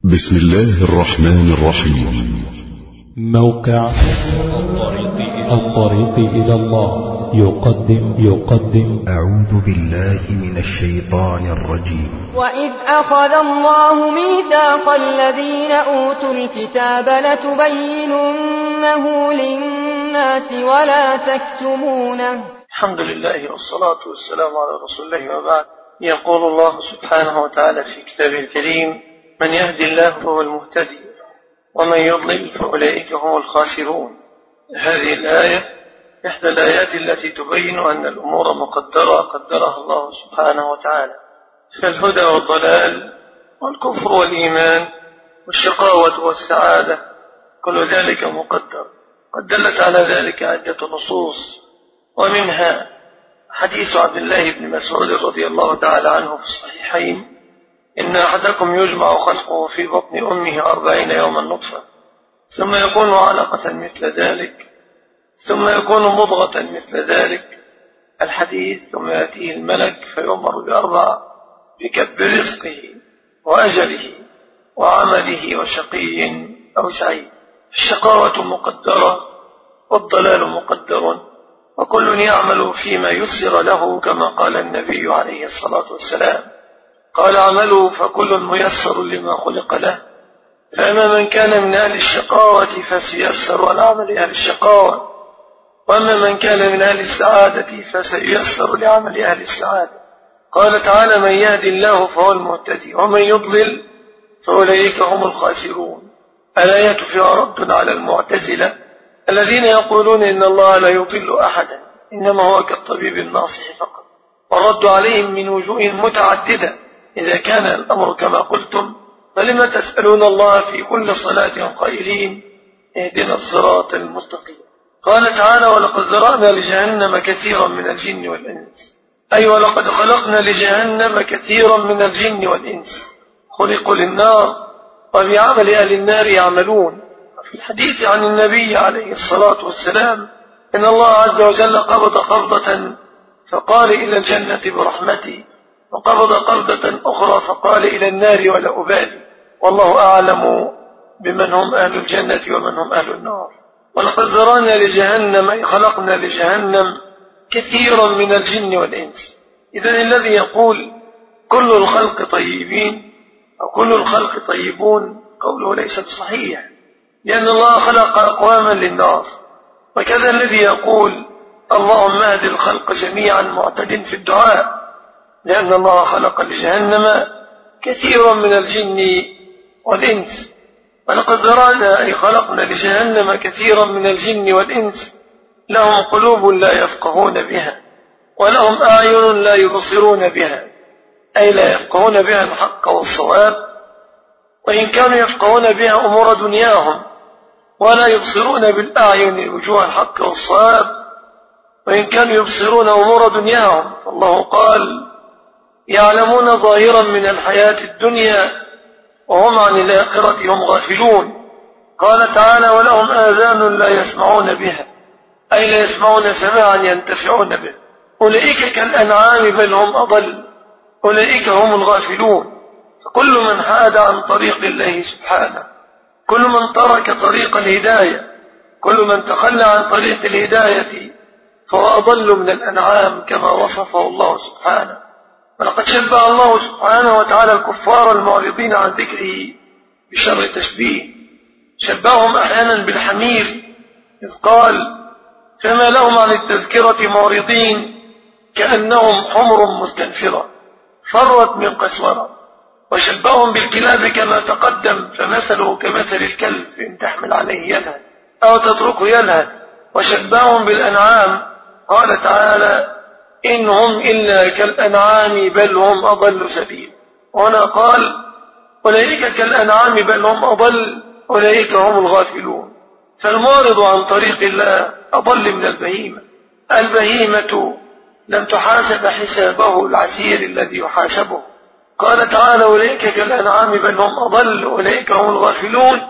بسم الله الرحمن الرحيم. موقع الطريق إلى الله يقدم أعوذ بالله من الشيطان الرجيم. وإذ أخذ الله ميثاق الذين أوتوا الكتاب لتبيننه للناس ولا تكتمونه. الحمد لله والصلاة والسلام على رسول الله وبعد. يقول الله سبحانه وتعالى في كتابه الكريم: من يهدي الله فهو المهتدي ومن يضلل فأولئك هم الخاسرون. هذه الآية إحدى الآيات التي تبين أن الأمور مقدرة قدرها الله سبحانه وتعالى، فالهدى والضلال والكفر والإيمان والشقاوة والسعادة كل ذلك مقدر. قد دلت على ذلك عدة نصوص، ومنها حديث عبد الله بن مسعود رضي الله تعالى عنه في الصحيحين: إن أحدكم يجمع خلقه في بطن أمه 40 يوما نطفة، ثم يكون علقة مثل ذلك، ثم يكون مضغة مثل ذلك الحديث، ثم يأتيه الملك فيؤمر ب4: بكتب رزقه وأجله وعمله وشقي أو سعيد. الشقاوة مقدرة والضلال مقدر، وكل يعمل فيما يسر له، كما قال النبي عليه الصلاة والسلام: قال: اعملوا فكل ميسر لما خلق له، فأما من كان من أهل الشقاوة فسيسر على عمل أهل الشقاوة، وأما من كان من أهل السعادة فسيسر لعمل أهل السعادة. قال تعالى: من يهدي الله فهو المهتدي ومن يضلل فأولئك هم الخاسرون. الآية فيها رد على المعتزلة الذين يقولون إن الله لا يضل أحدا، إنما هو كالطبيب الناصح فقط، والرد عليهم من وجوه متعددة. إذا كان الأمر كما قلتم فلما تسألون الله في كل صلاة قائلين: اهدنا الصراط المستقيم. قال تعالى: ولقد ذرأنا لجهنم كثيرا من الجن والإنس، أي ولقد خلقنا لجهنم كثيرا من الجن والإنس، خلقوا للنار وبعمل أهل النار يعملون. في الحديث عن النبي عليه الصلاة والسلام إن الله عز وجل قبض قبضة فقال: إلى الجنة برحمتي، وقبض قبضة أخرى فقال: إلى النار ولا أبالي، والله أعلم بمن هم أهل الجنة ومن هم أهل النار. ولقد ذرأنا لجهنم، أي خلقنا لجهنم كثيرا من الجن والإنس. إذن الذي يقول كل الخلق طيبين أو كل الخلق طيبون قوله ليس بصحيح، لأن الله خلق أقواما للنار. وكذا الذي يقول اللهم اهد الخلق جميعا معتد في الدعاء، لأن الله خلق لجهنم كثيرا من الجن والإنس. ولقد ذرأنا، أي خلقنا لجهنم كثيرا من الجن والإنس، لهم قلوب لا يفقهون بها ولهم أعين لا يبصرون بها، أي لا يفقهون بها الحق والصواب، وإن كانوا يفقهون بها أمور دنياهم، ولا يبصرون بالأعين وجوه الحق والصواب، وإن كانوا يبصرون أمور دنياهم. فالله قال: يعلمون ظاهرا من الحياة الدنيا وهم عن الآخرة هم غافلون. قال تعالى: ولهم آذان لا يسمعون بها، أي لا يسمعون سماعا ينتفعون به. أولئك كالأنعام بل هم أضل، أولئك هم الغافلون. فكل من حاد عن طريق الله سبحانه، كل من ترك طريق الهداية، كل من تخلى عن طريق الهداية فهو أضل من الأنعام كما وصفه الله سبحانه. ولقد شبه الله سبحانه وتعالى الكفار المعرضين عن ذكره بشر تشبيه، شبههم أحيانا بالحمير إذ قال: فما لهم عن التذكرة معرضين كأنهم حمر مستنفرة فرت من قسورة. وشبههم بالكلاب كما تقدم، فمثله كمثل الكلب إن تحمل عليه يلهث أو تتركه يلهث. وشبههم بالأنعام، قال تعالى: إن هم إلا كالأنعام بل هم أضل سبيل. هنا قال: أولئك كالأنعام بل هم أضل، أولئك هم الغافلون. فالمعرض عن طريق الله أضل من البهيمة. البهيمة لم تحاسب حسابه العسير الذي يحاسبه. قال تعالى: أولئك كالأنعام بل هم أضل، أولئك هم الغافلون.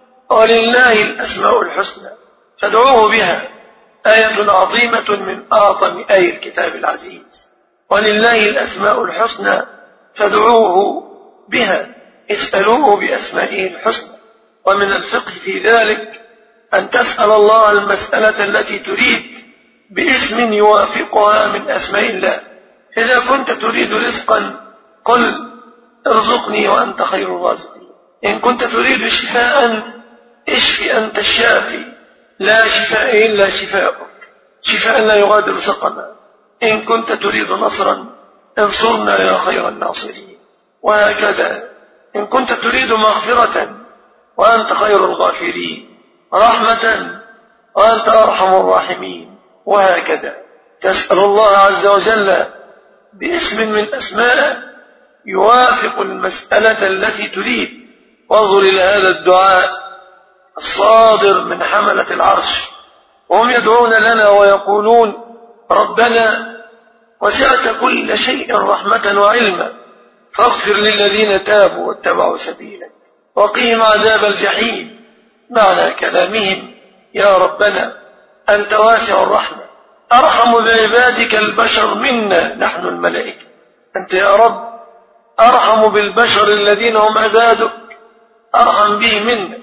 ولله الأسماء الحسنى فادعوه بها، آية عظيمة من أعظم آي الكتاب العزيز. ولله الأسماء الحسنى فادعوه بها. اسألوه بأسمائه الحسنى. ومن الفقه في ذلك أن تسأل الله المسألة التي تريد باسم يوافقها من أسماء الله. إذا كنت تريد رزقا قل ارزقني وأنت خير الرازقين. إن كنت تريد شفاء اشف أنت الشافي، لا شفاء إلا شفاءك، شفاء لا يغادر سقما. إن كنت تريد نصرا انصرنا يا خير الناصرين. وهكذا إن كنت تريد مغفرة وأنت خير الغافرين، رحمة وأنت أرحم الراحمين. وهكذا تسأل الله عز وجل باسم من أسمائه يوافق المسألة التي تريد. وانظر إلى هذا الدعاء الصادر من حملة العرش وهم يدعون لنا ويقولون ربنا وسعت كل شيء رحمة وعلما فاغفر للذين تابوا واتبعوا سبيلك وقهم عذاب الجحيم. معنى كلامهم يا ربنا أنت واسع الرحمة أرحم بعبادك البشر منا نحن الملائكة. أنت يا رب أرحم بالبشر الذين هم عبادك، أرحم به منا.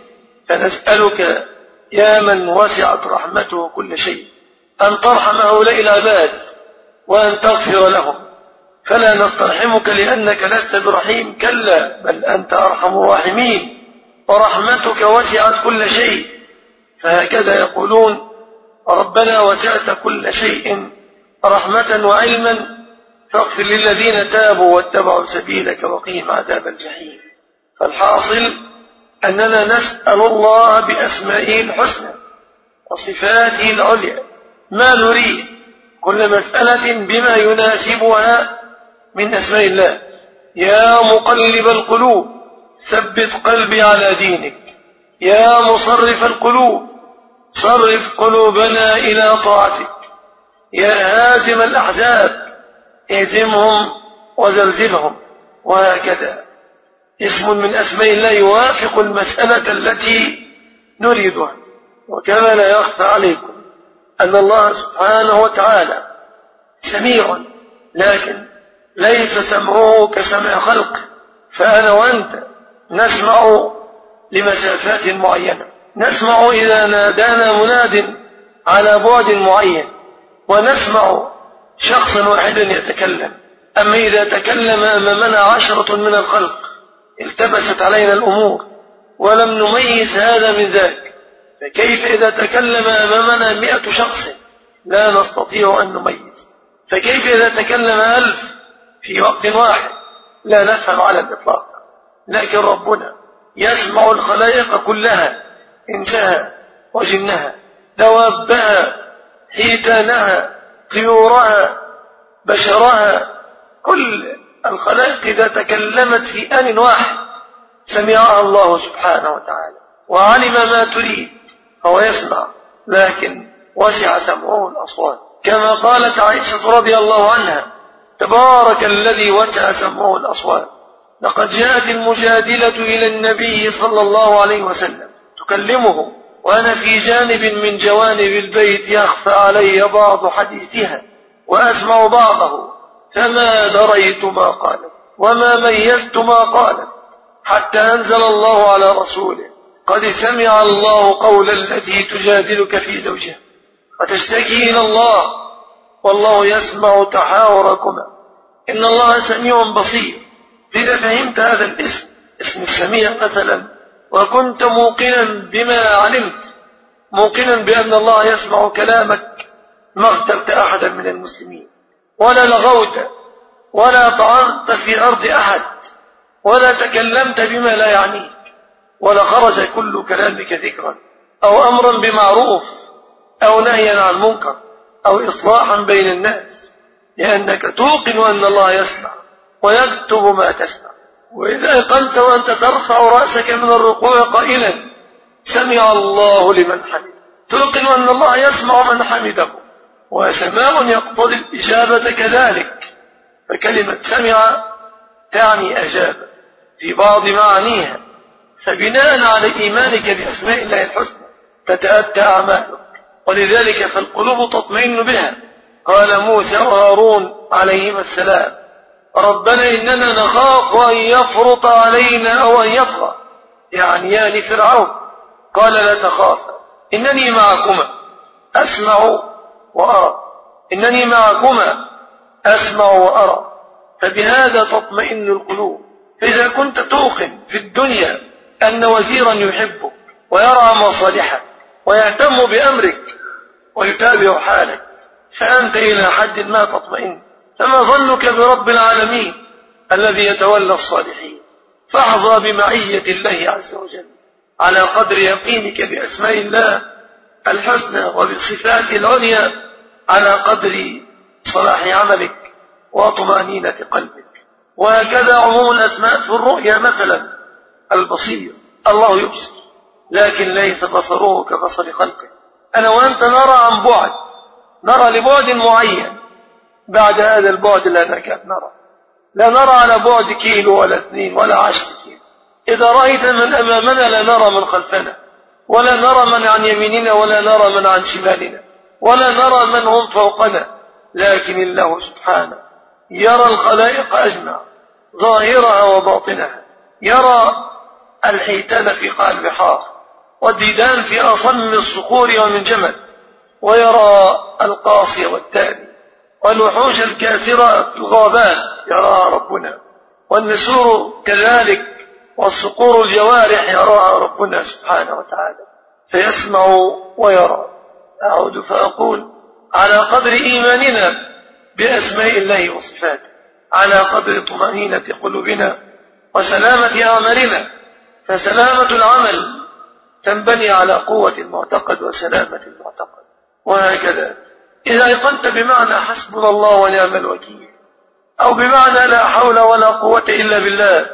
فنسألك يا من وسعت رحمته كل شيء أن ترحم هؤلاء العباد وأن تغفر لهم، فلا نسترحمك لأنك لست برحيم، كلا بل أنت أرحم الراحمين ورحمتك وسعت كل شيء. فهكذا يقولون ربنا وسعت كل شيء رحمة وعلما فاغفر للذين تابوا واتبعوا سبيلك وقهم عذاب الجحيم. فالحاصل أننا نسأل الله بأسمائه الحسنى وصفاته العليا ما نريد، كل مسألة بما يناسبها من أسماء الله. يا مقلب القلوب ثبت قلبي على دينك، يا مصرف القلوب صرف قلوبنا إلى طاعتك، يا هازم الأحزاب اهزمهم وزلزلهم. وهكذا اسم من أسماء الله يوافق المسألة التي نريدها. وكما لا يخفى عليكم أن الله سبحانه وتعالى سميع، لكن ليس سمعه كسمع خلقه. فأنا وأنت نسمع لمسافات معينة، نسمع إذا نادانا مناد على بعد معين، ونسمع شخصا واحدا يتكلم. أما إذا تكلم أمامنا 10 من الخلق التبست علينا الأمور ولم نميز هذا من ذاك، فكيف إذا تكلم أمامنا 100 شخص لا نستطيع أن نميز؟ فكيف إذا تكلم 1000 في وقت واحد؟ لا نفهم على الإطلاق. لكن ربنا يسمع الخلائق كلها، إنسها وجنها، دوابها، حيتانها، طيورها، بشرها، كل الخلائق إذا تكلمت في آن واحد سمعها الله سبحانه وتعالى وعلم ما تريد، هو يسمع، لكن وسع سمعه الأصوات. كما قالت عائشة رضي الله عنها تبارك الذي وسع سمعه الأصوات. لقد جاءت المجادلة إلى النبي صلى الله عليه وسلم تكلمه وأنا في جانب من جوانب البيت يخفى علي بعض حديثها وأسمع بعضه، فما دريت ما قالت وما ميزت ما قالت، حتى أنزل الله على رسوله قد سمع الله قول التي تجادلك في زوجها وتشتكي إلى الله والله يسمع تحاوركما إن الله سميع بصير. إذا فهمت هذا الاسم، اسم السميع مثلا، وكنت موقنا بما علمت، موقنا بأن الله يسمع كلامك، ما اغتبت أحدا من المسلمين ولا لغوت ولا طعنت في أرض أحد ولا تكلمت بما لا يعنيك، ولا خرج كل كلامك ذكرا أو أمرا بمعروف أو نهيا عن منكر أو إصلاحا بين الناس، لأنك توقن أن الله يسمع ويكتب ما تسمع. وإذا أيقنت وأنت ترفع رأسك من الركوع قائلا سمع الله لمن حمده، توقن أن الله يسمع من حمده، وسماع يقتضي الإجابة كذلك. فكلمة سمع تعني أجاب في بعض معانيها، فبناء على إيمانك بأسماء الله الحسنى تتأتى أعمالك، ولذلك فالقلوب تطمئن بها. قال موسى وهارون عليهما السلام ربنا إننا نخاف أن يفرط علينا أو أن يطغى، يعني فرعون. قال لا تخاف إنني معكما أسمع وأرى، إنني معكما أسمع وأرى. فبهذا تطمئن القلوب. فإذا كنت توقن في الدنيا أن وزيرا يحبك ويرعى مصالحك ويهتم بأمرك ويتابع حالك، فأنت إلى حد ما تطمئن. فما ظنك برب العالمين الذي يتولى الصالحين؟ فاحظى بمعية الله عز وجل على قدر يقينك بأسماء الله الحسنى وبصفات العليا، على قدر صلاح عملك وطمأنينة قلبك. وهكذا عموم الأسماء في الرؤيا، مثلا البصير، الله يبصر لكن ليس بصره كبصر خلقه. أنا وأنت نرى عن بعد، نرى لبعد معين، بعد هذا البعد لا نكاد نرى، لا نرى على بعد كيلو ولا 2 ولا 10 كيلو. إذا رأيت من أمامنا لا نرى من خلفنا، ولا نرى من عن يميننا ولا نرى من عن شمالنا، ولا نرى من هم فوقنا. لكن الله سبحانه يرى الخلائق أجمع، ظاهرها وباطنها، يرى الحيتان في قاع البحار والديدان في أصم الصخور ومن جمد، ويرى القاصي والتالي والوحوش الكاسرة في الغابات يراها ربنا، والنسور كذلك، والصقور الجوارح يراها ربنا سبحانه وتعالى. فيسمع ويرى. أعود فأقول على قدر إيماننا بأسماء الله وصفاته، على قدر طمأنينة قلوبنا وسلامة أعمالنا. فسلامة العمل تنبني على قوة المعتقد وسلامة المعتقد. وهكذا إذا أيقنت بمعنى حسبنا الله ونعم الوكيل، أو بمعنى لا حول ولا قوة إلا بالله،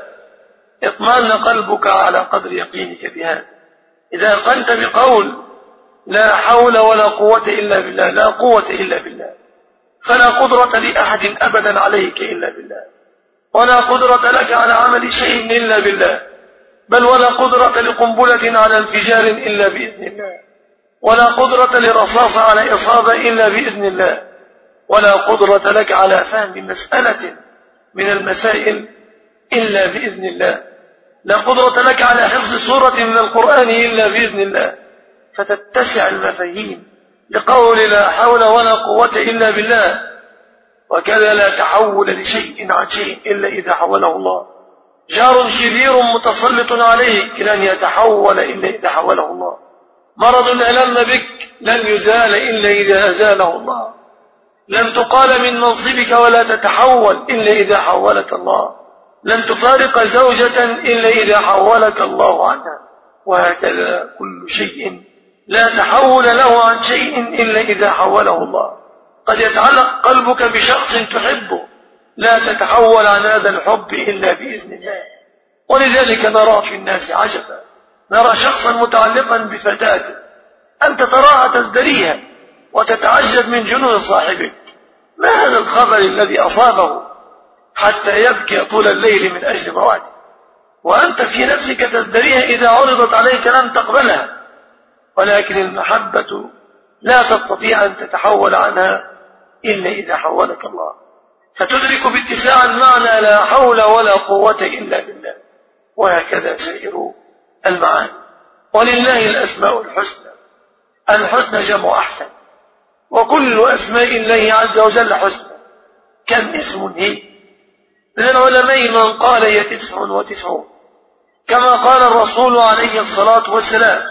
اطمأن قلبك على قدر يقينك بهذا. إذا أيقنت بقول لا حول ولا قوة إلا بالله، لا قوة إلا بالله، فلا قدرة لأحد أبدا عليك إلا بالله، ولا قدرة لك على عمل شيء إلا بالله، بل ولا قدرة لقنبلة على انفجار إلا بإذن الله، ولا قدرة لرصاص على إصابة إلا بإذن الله، ولا قدرة لك على فهم مسألة من المسائل إلا بإذن الله، لا قدرة لك على حفظ سورة من القرآن إلا بإذن الله. فتتسع المفاهيم لقول لا حول ولا قوة إلا بالله. وكذا لا تحول لشيء عن شيء إلا إذا حوله الله. جار شرير متسلط عليك لن يتحول إلا إذا حوله الله. مرض ألم بك لن يزال إلا إذا أزاله الله. لن تقال من منصبك ولا تتحول إلا إذا حولك الله. لن تفارق زوجة إلا إذا حولك الله عنها. وهكذا كل شيء لا تحول له عن شيء إلا إذا حوله الله. قد يتعلق قلبك بشخص تحبه، لا تتحول عن هذا الحب إلا بإذن الله. ولذلك نرى في الناس عجبا، نرى شخصا متعلقا بفتاة أنت تراها تزدريها وتتعجب من جنون صاحبك. ما هذا الخبر الذي أصابه حتى يبكي طول الليل من أجل مواته، وأنت في نفسك تزدريها إذا عرضت عليك لن تقبلها. ولكن المحبة لا تستطيع أن تتحول عنها إلا إذا حولك الله. فتدرك باتساع المعنى لا حول ولا قوة إلا بالله. وهكذا سائر المعاني. ولله الأسماء الحسنى. الحسنى جمع أحسن، وكل أسماء الله عز وجل حسنى. كم اسم هي؟ من العلماء من قال هي 99، كما قال الرسول عليه الصلاة والسلام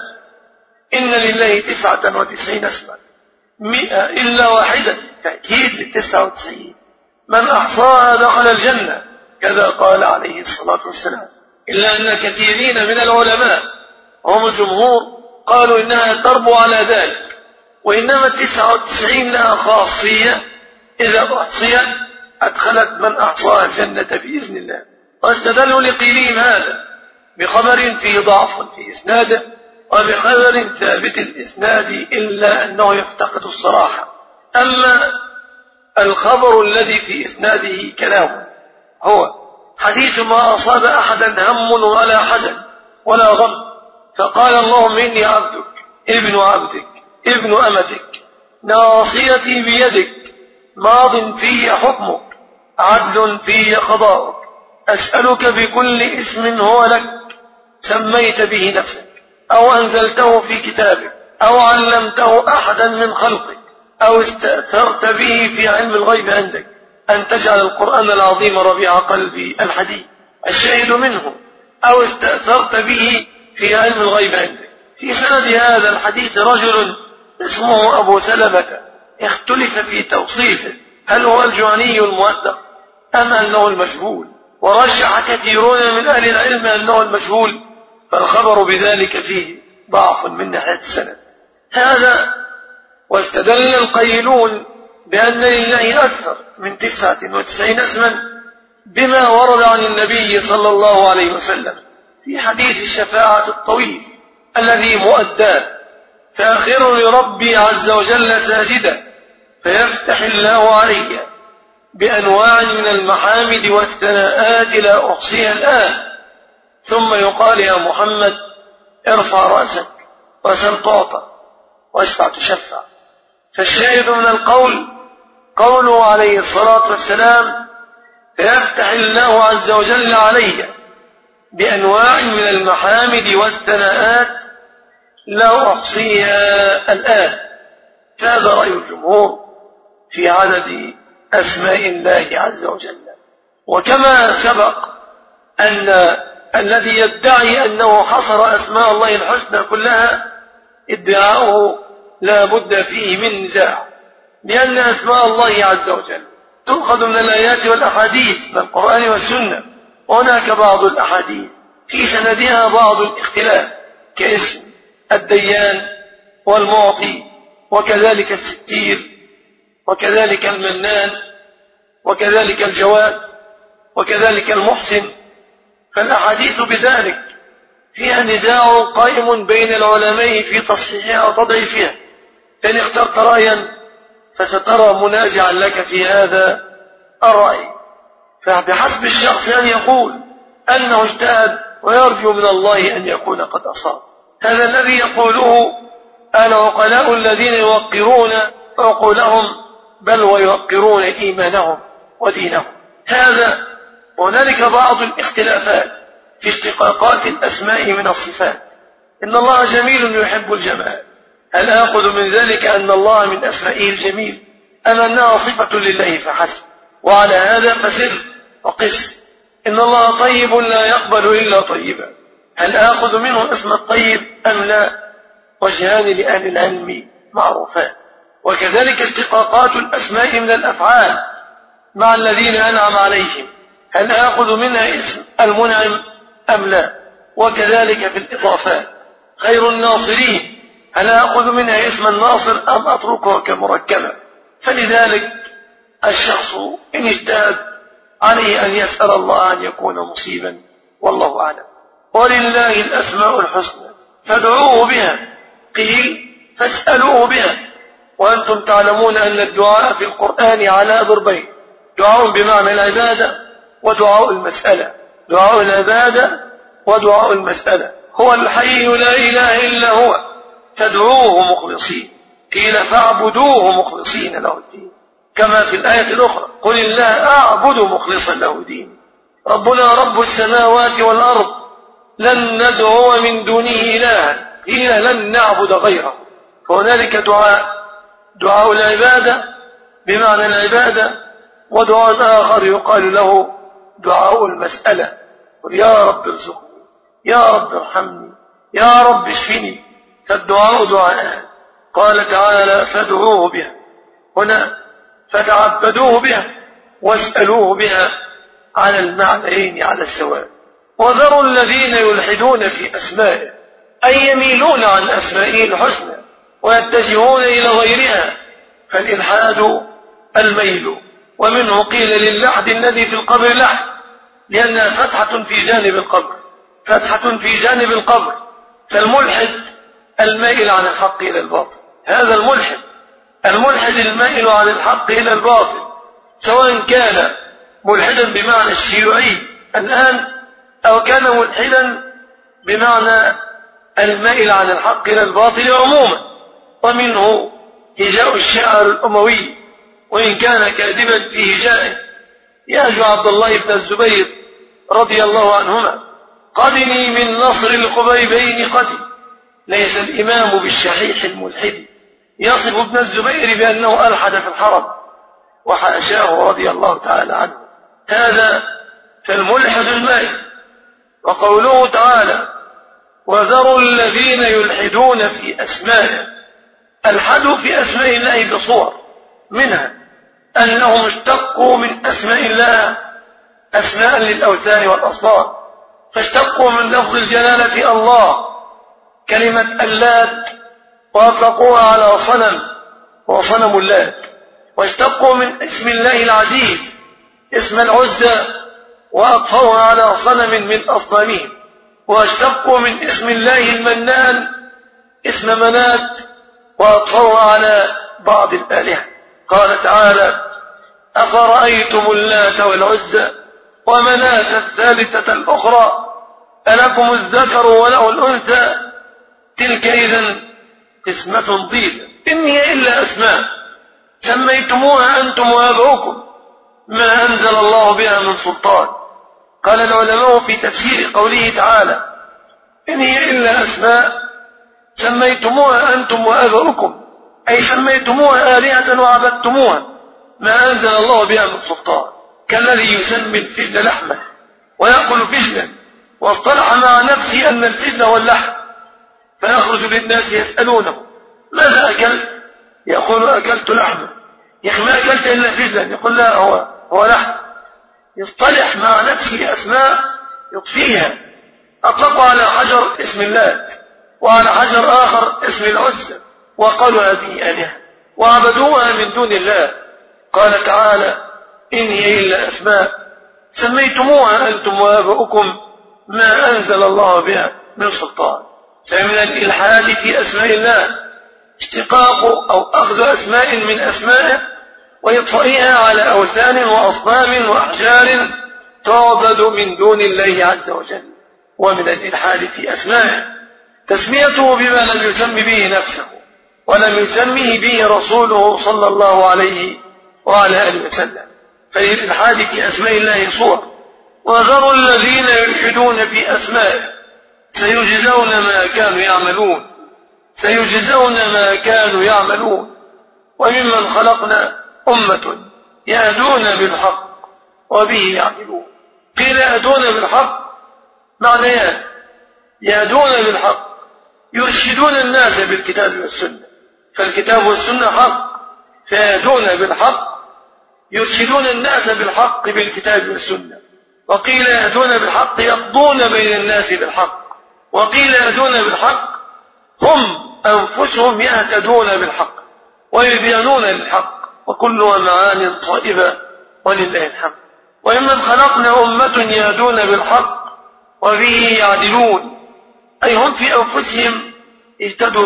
إن لله 99 اسما 100 إلا واحدة، تأكيد ل99. من أحصاها دخل الجنة، كذا قال عليه الصلاة والسلام. إلا أن كثيرين من العلماء هم الجمهور قالوا إنها تربو على ذلك، وإنما 99 لها خاصية إذا أحصيت أدخلت من أحصاها الجنة بإذن الله. واستدلوا لقيلهم هذا بخبر فيه ضعف في إسناده، وبخبر ثابت الإسناد إلا أنه يفتقد الصراحة. أما الخبر الذي في إسناده كلام هو حديث ما أصاب أحدا هم ولا حزن ولا غم، فقال اللهم إني عبدك ابن عبدك ابن أمتك ناصيتي بيدك ماض في حكمك عدل في قضاؤك. أسألك بكل اسم هو لك سميت به نفسك أو أنزلته في كتابك أو علمته أحدا من خلقك أو استأثرت به في علم الغيب عندك أن تجعل القرآن العظيم ربيع قلبي الحديث الشاهد منه أو استأثرت به في علم الغيب عندك. في سند هذا الحديث رجل اسمه أبو سلمة اختلف في توصيفه، هل هو الجهني الموثق أم أنه المجهول، ورجح كثيرون من أهل العلم أنه المجهول، فالخبر بذلك فيه ضعف من ناحية السند. هذا واستدل القيلون بأن لله أكثر من 99 اسما بما ورد عن النبي صلى الله عليه وسلم في حديث الشفاعة الطويل الذي مؤداه: فآخر لربي عز وجل ساجدا فيفتح الله علي بأنواع من المحامد والثناءات لا أحصيها الآن، ثم يقال: يا محمد ارفع رأسك وسل تعطى واشفع تشفع. فالشاهد من القول قوله عليه الصلاة والسلام: فيفتح الله عز وجل علي بأنواع من المحامد والثناءات لا أحصيها الآن. هذا رأي الجمهور في عدد أسماء الله عز وجل. وكما سبق أن الذي يدعي أنه حصر أسماء الله الحسنى كلها ادعاؤه لا بد فيه من نزاع، لأن أسماء الله عز وجل تؤخذ من الآيات والأحاديث من القرآن والسنة، وهناك بعض الأحاديث في سندها بعض الاختلاف كاسم الديان والمعطي وكذلك الستير وكذلك المنان وكذلك الجواد وكذلك المحسن. فالأحاديث بذلك فيها نزاع قائم بين العلماء في تصحيحها وتضعيفها، إن اخترت رأيا فسترى منازعا لك في هذا الرأي، فبحسب الشخص أن يقول أنه اجتهد ويرجو من الله أن يكون قد أصاب. هذا الذي يقوله العقلاء الذين يوقرون عقولهم بل ويوقرون إيمانهم ودينهم. هذا هنالك بعض الاختلافات في اشتقاقات الأسماء من الصفات. إن الله جميل يحب الجمال، هل آخذ من ذلك أن الله من أسمائه الجميل أم أنها صفة لله فحسب؟ وعلى هذا فسر وقس. إن الله طيب لا يقبل إلا طيبا، هل آخذ منه اسم الطيب أم لا؟ وجهان لأهل العلم معروفان. وكذلك اشتقاقات الأسماء من الأفعال مع الذين أنعم عليهم، هل آخذ منها اسم المنعم أم لا؟ وكذلك في الإضافات خير الناصرين، هل آخذ منها اسم الناصر أم أتركه كمركبة؟ فلذلك الشخص إن اجتهد عليه أن يسأل الله أن يكون مصيبا، والله أعلم. ولله الأسماء الحسنى فادعوه بها، قيل فاسألوه بها. وأنتم تعلمون أن الدعاء في القرآن على ضربين: دعاء بمعنى العبادة ودعاء المسألة. دعاء العبادة ودعاء المسألة. هو الحي لا إله إلا هو فادعوه مخلصين، قيل فاعبدوه مخلصين له الدين، كما في الآية الأخرى: قل الله أعبد مخلصا له دين. ربنا رب السماوات والأرض لن ندعو من دونه إلها، قيل لن نعبد غيره. فهنالك دعاء العبادة بمعنى العبادة، ودعاء آخر يقال له دعاء المسألة: قل يا رب ارزقني، يا رب ارحمني، يا رب اشفني. فالدعاء دعاء. قال تعالى: فادعوه بها، هنا فتعبدوه بها واسألوه بها، على المعنيين على السواء. وذروا الذين يلحدون في أسمائه، أي يميلون عن أسمائه الحسنى ويتجهون إلى غيرها، فالإلحاد الميل. ومنه قيل للحد الذي في القبر لحد، لأنها فتحة في جانب القبر، فتحة في جانب القبر. فالملحد المائل عن الحق إلى الباطل، هذا الملحد المائل عن الحق إلى الباطل، سواء كان ملحدا بمعنى الشيوعي الآن أو كان ملحدا بمعنى المائل عن الحق إلى الباطل عموما. ومنه هجاء الشاعر الأموي، وإن كان كاذبا في هجائه، يهجو عبد الله بن الزبير رضي الله عنهما: قدني من نصر القبيبين قدي، ليس الإمام بالشحيح الملحد. يصف ابن الزبير بأنه ألحد في الحرم، وحاشاه رضي الله تعالى عنه. هذا فالملحد المائل. وقوله تعالى: وذروا الذين يلحدون في أسمائه، الحدوا في أسماء الله بصور، منها أنهم اشتقوا من أسماء الله أسماء للأوثان والأصنام، فاشتقوا من لفظ الجلالة الله كلمة اللات وأطلقوها على صنم وصنم اللات، واشتقوا من اسم الله العزيز اسم العزى وأطفوها على صنم من أصنامهم، واشتقوا من اسم الله المنان اسم منات وأطفوها على بعض الآلهة. قال تعالى: أفرأيتم اللات والعزى ومناة الثالثة الأخرى ألكم الذكر وله الأنثى تلك إذن قسمة ضيزى إن هي إلا أسماء سميتموها أنتم وآباؤكم ما أنزل الله بها من سلطان. قال العلماء في تفسير قوله تعالى: إن هي إلا أسماء سميتموها أنتم وآباؤكم، أي سميتموها آلهة وعبدتموها ما أنزل الله بها من سلطان، كالذي يسمي الفجل لحما ويأكل فجلا، واصطلح مع نفسه أن الفجل هو اللحم، فيخرج للناس يسألونه: ماذا أكلت؟ يقول: أكلت لحما. يا أخي ما أكلت إلا فجلا. يقول: لا، هو لحم. يصطلح مع نفسه أسماء يطفيها. أطلقوا على حجر اسم اللات، وعلى حجر آخر اسم العزى، وقالوا هذه آلهة وعبدوها من دون الله. قال تعالى: إن هي إلا أسماء سميتموها أنتم وآباؤكم ما أنزل الله بها من سلطان. فمن الإلحاد في أسماء الله اشتقاق أو أخذ أسماء من أسمائه وإطفائها على أوثان وأصنام وأحجار تعبد من دون الله عز وجل. ومن الإلحاد في أسمائه تسميته بما لم يسم به نفسه ولم يسمه به رسوله صلى الله عليه وعلى آله وسلم. فالإلحاد في أسماء الله صور. وذروا الذين يلحدون في أسمائه سيجزون ما كانوا يعملون، سيجزون ما كانوا يعملون. وممن خلقنا أمة يهدون بالحق وبه يعملون. قيل يهدون بالحق معنيان: يهدون بالحق يرشدون الناس بالكتاب والسنة، فالكتاب والسنة حق، فيهدون بالحق يرشدون الناس بالحق بالكتاب والسنة. وقيل يهدون بالحق يقضون بين الناس بالحق، وقيل يهدون بالحق هم أنفسهم يهتدون بالحق ويبينون للحق، وكلها معان صائبة ولله الحمد. وممن خلقنا أمة يهدون بالحق وبه يعدلون، أي هم في أنفسهم اهتدوا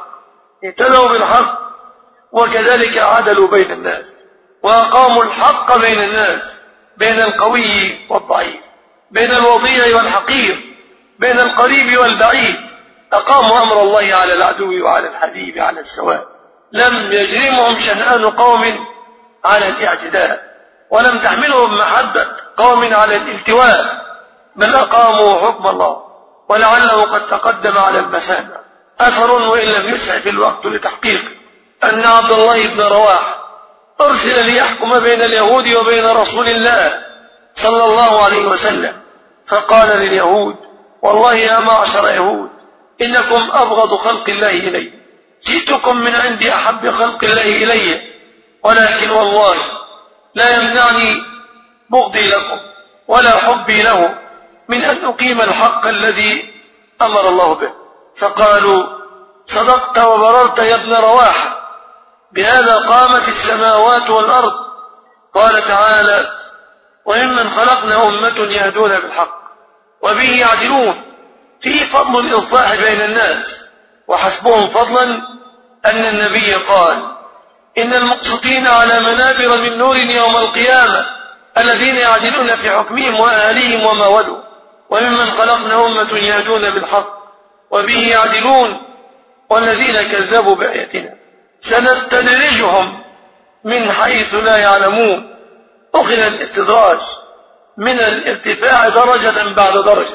بالحق وكذلك عدلوا بين الناس وأقاموا الحق بين الناس، بين القوي والضعيف، بين الوضيع والحقير، بين القريب والبعيد. أقاموا أمر الله على العدو وعلى الحبيب على السواء. لم يجرمهم شنآن قوم على الاعتداء، ولم تحملهم محبة قوم على الالتواء، بل أقاموا حكم الله. ولعله قد تقدم على المسامع أثر وإن لم يسعف الوقت لتحقيقه أن عبد الله بن رواحة أرسل ليحكم بين اليهود وبين رسول الله صلى الله عليه وسلم، فقال لليهود: والله يا معشر يهود إنكم أبغض خلق الله إلي، جئتكم من عند أحب خلق الله إلي، ولكن والله لا يمنعني بغضي لكم ولا حبي له من أن أقيم الحق الذي أمر الله به. فقالوا: صدقت وبررت يا ابن رواحة، بهذا قامت السماوات والأرض. قال تعالى: وممن خلقنا أمة يهدون بالحق وبه يعدلون. فيه فضل الإصلاح بين الناس، وحسبهم فضلا أن النبي قال: إن المقسطين على منابر من نور يوم القيامة الذين يعدلون في حكمهم وأهليهم وما ولوا. وممن خلقنا أمة يهدون بالحق وبه يعدلون. والذين كذبوا بآياتنا سنستدرجهم من حيث لا يعلمون أخذ الاستدراج من الارتفاع درجة بعد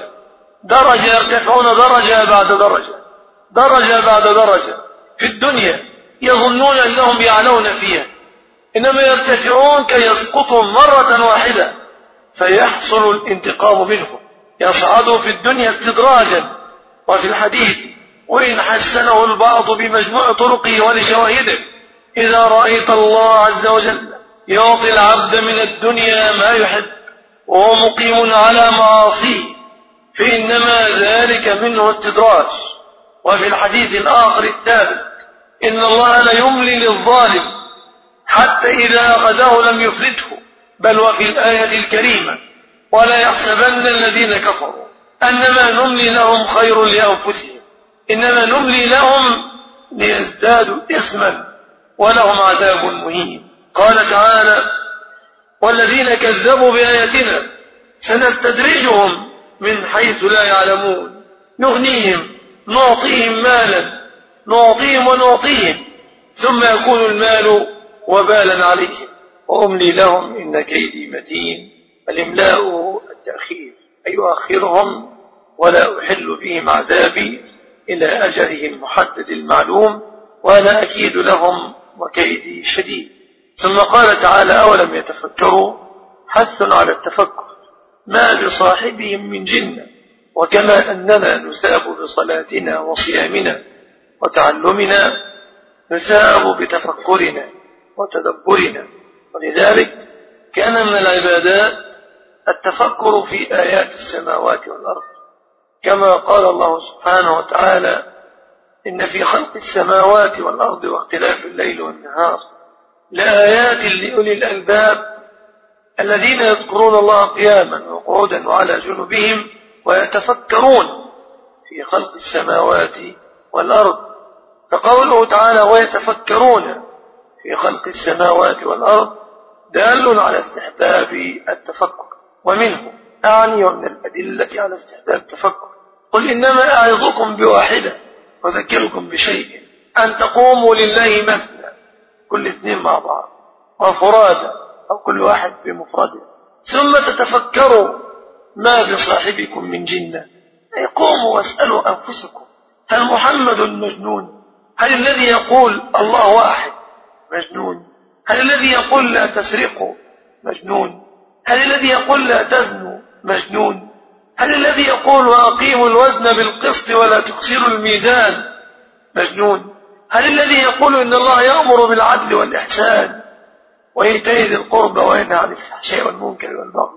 درجة يرتفعون درجة بعد درجة بعد درجة. في الدنيا يظنون أنهم يعلون فيها، إنما يرتفعون كي يسقطوا مرة واحدة فيحصل الانتقام منهم. يصعدوا في الدنيا استدراجا. وفي الحديث: وإن حسنه البعض بمجموع طرقه ولشواهده، إذا رأيت الله عز وجل يعطي العبد من الدنيا ما يحب وهو مقيم على معاصيه فإنما ذلك منه استدراج. وفي الحديث الآخر الثابت: إن الله لا يملي للظالم حتى إذا أخذه لم يفلته. بل وفي الآية الكريمة: ولا يحسبن الذين كفروا أنما نملي لهم خير لأنفسهم إنما نملي لهم ليزدادوا إثما ولهم عذاب مهين. قال تعالى: والذين كذبوا بآياتنا سنستدرجهم من حيث لا يعلمون نغنيهم نعطيهم مالا نعطيهم ونعطيهم ثم يكون المال وبالا عليهم وأملي لهم إن كيدي متين. الإملاء التأخير، أي يؤخرهم ولا أحل بهم عذابي إلى أجله المحدد المعلوم وأنا أكيد لهم وكيدي شديد. ثم قال تعالى: أولم يتفكروا؟ حث على التفكر. ما بصاحبهم من جنة. وكما أننا نثاب بصلاتنا وصيامنا وتعلمنا نثاب بتفكرنا وتدبرنا. ولذلك كان من العبادات التفكر في آيات السماوات والأرض، كما قال الله سبحانه وتعالى: إن في خلق السماوات والأرض واختلاف الليل والنهار لآيات لأولي الألباب الذين يذكرون الله قياما وقعودا وعلى جنوبهم ويتفكرون في خلق السماوات والأرض. فقوله تعالى: ويتفكرون في خلق السماوات والأرض دال على استحباب التفكر. ومنه أعني ومن الأدلة على استحباب التفكر: قل إنما أعظكم بواحدة وذكركم بشيء أن تقوموا لله مثنى، كل اثنين مع بعض، وفرادا أو كل واحد بمفرده، ثم تتفكروا ما بصاحبكم من جنة. أي قوموا واسألوا أنفسكم: هل محمد مجنون؟ هل الذي يقول الله واحد مجنون؟ هل الذي يقول لا تسرقوا مجنون؟ هل الذي يقول لا تزنوا مجنون؟ هل الذي يقول وأقيموا الوزن بالقسط ولا تخسروا الميزان مجنون؟ هل الذي يقول إن الله يأمر بالعدل والإحسان وإيتاء ذي القربى وينهى عن الفحشاء والمنكر والبغي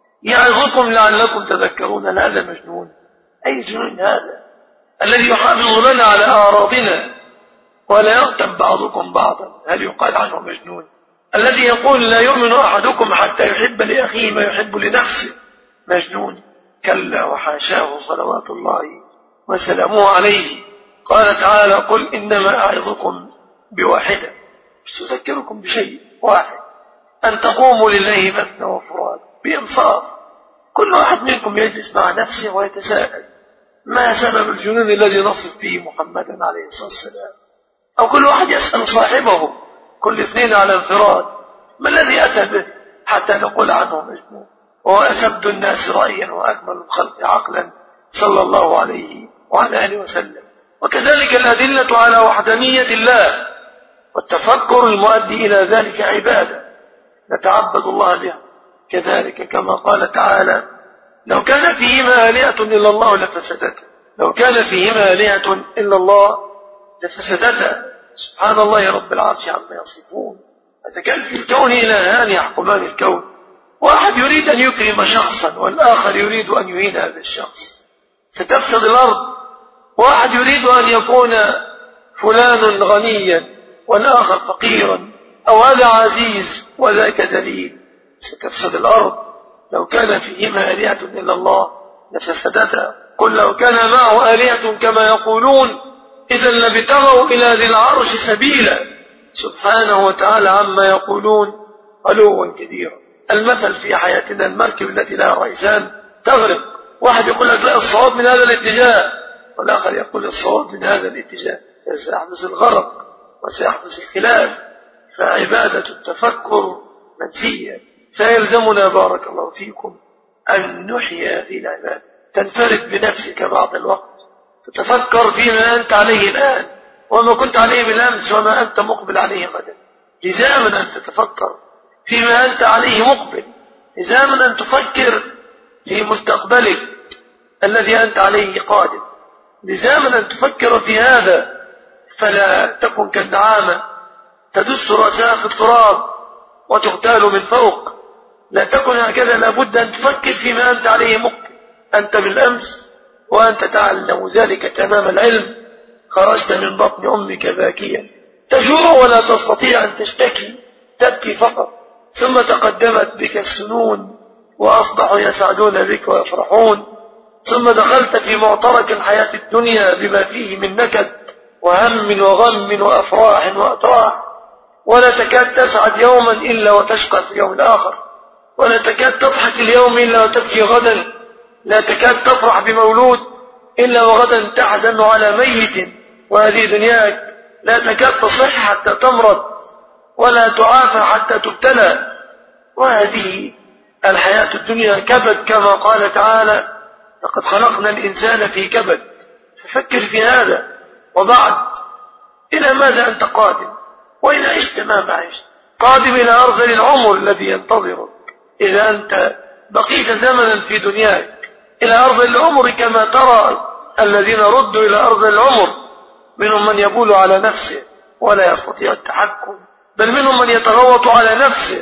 يعظكم لعلكم تذكرون؟ هذا مجنون. أي جنون هذا الذي يحافظ لنا على أعراضنا ولا يغتب بعضكم بعضا؟ هل يقال عنه مجنون؟ الذي يقول لا يؤمن أحدكم حتى يحب لأخيه ما يحب لنفسه مجنون. كلا وحاشاه صلوات الله وسلامه عليه. قال تعالى: قل إنما أعظكم بواحدة، مش تذكركم بشيء واحد، أن تقوموا لله مثنى وفراد بإنصاف. كل واحد منكم يجلس مع نفسه ويتساءل: ما سبب الجنون الذي نصف به محمدا عليه الصلاة والسلام؟ أو كل واحد يسأل صاحبه، كل اثنين على انفراد: ما الذي أتى به حتى نقول عنه مجنون؟ وهو أسد الناس رأيا وأكمل الخلق عقلا صلى الله عليه وعلى آله وسلم. وكذلك الأدلة على وحدانية الله والتفكر المؤدي إلى ذلك عبادة نتعبد الله بها. كذلك كما قال تعالى: لو كان فيهما آلهة إلا الله لفسدتا. لو كان فيهما آلهة إلا الله لفسدتا. سبحان الله رب العرش عما يصفون. إذا كان في الكون إلهان يحكمان الكون، واحد يريد أن يكرم شخصا والآخر يريد أن يهين هذا الشخص، ستفسد الأرض. واحد يريد أن يكون فلان غنيا والآخر فقيرا، أو هذا عزيز وذاك ذليل، ستفسد الأرض. لو كان فيهما آلهة إلا الله لفسدتا. قل لو كان معه آلهة كما يقولون إذا لابتغوا إلى ذي العرش سبيلا سبحانه وتعالى عما يقولون علوا كبيرا. المثل في حياتنا: المركب التي لها رئيسان تغرق. واحد يقول لك لا، الصواب من هذا الاتجاه، والآخر يقول الصواب من هذا الاتجاه، سيحدث الغرق وسيحدث الخلاف. فعبادة التفكر منسية فيلزمنا بارك الله فيكم أن نحيا في العبادة، تنفرد بنفسك بعض الوقت، تتفكر فيما أنت عليه الآن وما كنت عليه بالأمس وما أنت مقبل عليه غدا. لزاما أن تتفكر فيما أنت عليه مقبل، لزاما أن تفكر في مستقبلك الذي أنت عليه قادم، لزاما أن تفكر في هذا، فلا تكن كالنعامة تدس رأسها في التراب وتغتال من فوق. لا تكن هكذا، لابد أن تفكر فيما أنت عليه مقبل. أنت بالأمس وأنت تعلم ذلك تمام العلم خرجت من بطن أمك باكيا تجوع ولا تستطيع أن تشتكي، تبكي فقط، ثم تقدمت بك السنون وأصبحوا يسعدون بك ويفرحون، ثم دخلت في معترك الحياة الدنيا بما فيه من نكد وهم وغم وأفراح وأتراح، ولا تكاد تسعد يوما إلا وتشقى في اليوم الآخر، ولا تكاد تضحك اليوم إلا وتبكي غدا، لا تكاد تفرح بمولود إلا وغدا تحزن على ميت، وهذه دنياك لا تكاد تصح حتى تمرض ولا تعافى حتى تبتلى. وهذه الحياة الدنيا كبد كما قال تعالى لقد خلقنا الإنسان في كبد. ففكر في هذا. وبعد إلى ماذا أنت قادم؟ وإن عشت مهما عشت قادم إلى أرذل العمر الذي ينتظرك إذا أنت بقيت زمنا في دنياك، إلى أرذل العمر كما ترى الذين ردوا إلى أرذل العمر منهم من يبول على نفسه ولا يستطيع التحكم، بل منهم من يتغوط على نفسه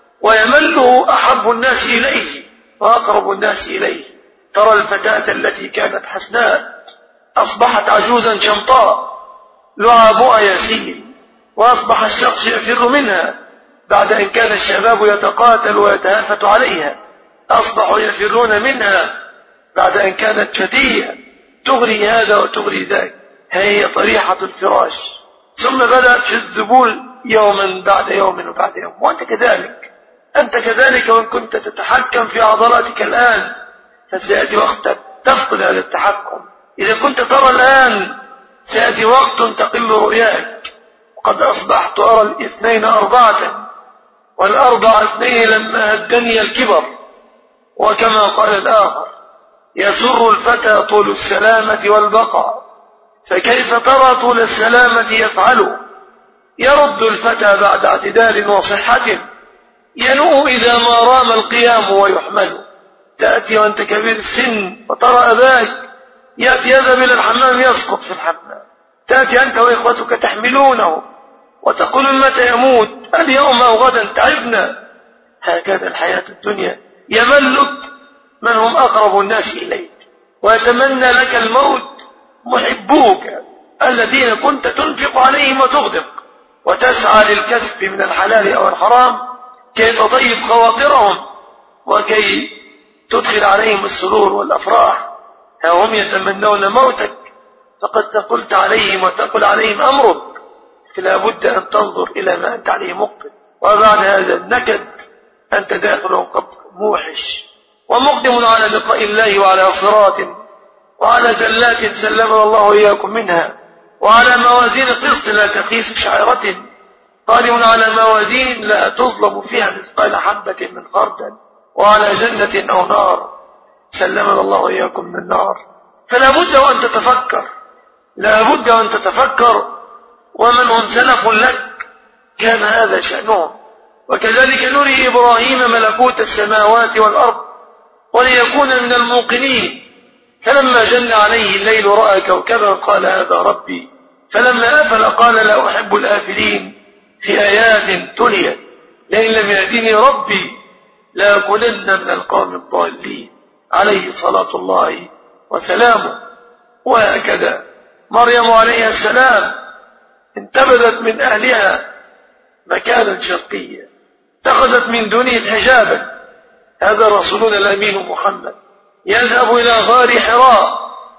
ويمله أحب الناس إليه وأقرب الناس إليه. ترى الفتاة التي كانت حسناء أصبحت عجوزا شمطاء لعابها يسيل، وأصبح الشخص يفر منها بعد أن كان الشباب يتقاتل ويتهافت عليها، أصبحوا يفرون منها بعد أن كانت فتية تغري هذا وتغري ذاك. هي طريحة الفراش، ثم بدأت في الذبول يوما بعد يوم وبعد يوم. وأنت كذلك، أنت كذلك، وإن كنت تتحكم في عضلاتك الآن فسيأتي وقت تفقد هذا التحكم. إذا كنت ترى الآن سيأتي وقت تقل رؤياك. وقد أصبحت أرى الاثنين أربعة والأربع اثنين لما هدني الكبر. وكما قال الآخر يسر الفتى طول السلامة والبقاء، فكيف ترى طول السلامة يفعل؟ يرد الفتى بعد اعتدال وصحة، ينوء إذا ما رام القيام ويحمل. تأتي وأنت كبير السن وترى أباك يأتي يذهب إلى الحمام يسقط في الحمام، تأتي أنت وإخوتك تحملونه وتقول متى يموت، اليوم أو غدا تعبنا. هكذا الحياة الدنيا، يملك من هم أقرب الناس إليك ويتمنى لك الموت محبوك الذين كنت تنفق عليهم وتغدق وتسعى للكسب من الحلال أو الحرام كي تطيب خواطرهم وكي تدخل عليهم السرور والأفراح. هم يتمنون موتك فقد قلت عليهم وتقل عليهم أمرك، فلا بد أن تنظر إلى ما أنت عليه مقبل. وبعد هذا النكد أنت داخل قبر موحش ومقدم على لقاء الله وعلى صراط وعلى زلات سلمنا الله إياكم منها، وعلى موازين قسط لا تقيس شعيرة، قادم على موازين لا تظلم فيها مثقال حبة من خردل، وعلى جنة أو نار سلمنا الله إياكم من النار. فلا بد وأن تتفكر، لا بد وأن تتفكر. ومن هم سلف لك كان هذا شأنهم. وكذلك نري إبراهيم ملكوت السماوات والأرض وليكون من الموقنين، فلما جن عليه الليل رأى كوكبا قال هذا ربي، فلما أفل قال لا أحب الآفلين. في آيات تليت لئن لم يأتني ربي لأكونن من القوم الضالين، عليه صلاة الله وسلامه. وهكذا مريم عليها السلام انتبذت من أهلها مكانا شرقيا، اتخذت من دونه حجابا. هذا رسولنا الأمين محمد يذهب إلى غار حراء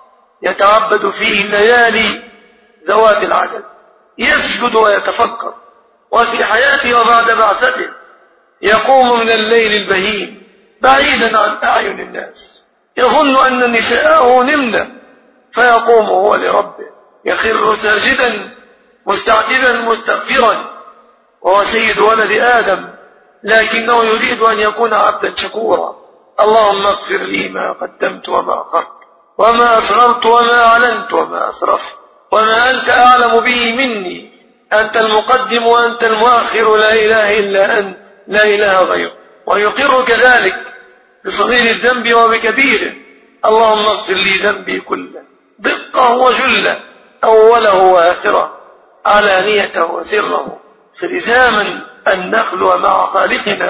يتعبد فيه الليالي ذوات العدد، يسجد ويتفكر. وفي حياته وبعد بعثته يقوم من الليل البهيم بعيدا عن أعين الناس، يظن أن نساءه نمن فيقوم هو لربه، يخر ساجدا مستعتبا مستغفرا، وهو سيد ولد آدم لكنه يريد أن يكون عبدا شكورا. اللهم اغفر لي ما قدمت وما أخرت وما أسررت وما أعلنت وما أسرفت وما أنت أعلم به مني، أنت المقدم وأنت المؤخر، لا إله إلا أنت، لا إله غيرك. ويقر كذلك بصغير الذنب وبكبيره. اللهم اغفر لي ذنبي كله، دقه وجله، أوله وآخره، علانيته وسره. فلزاما أن نخلو مع خالقنا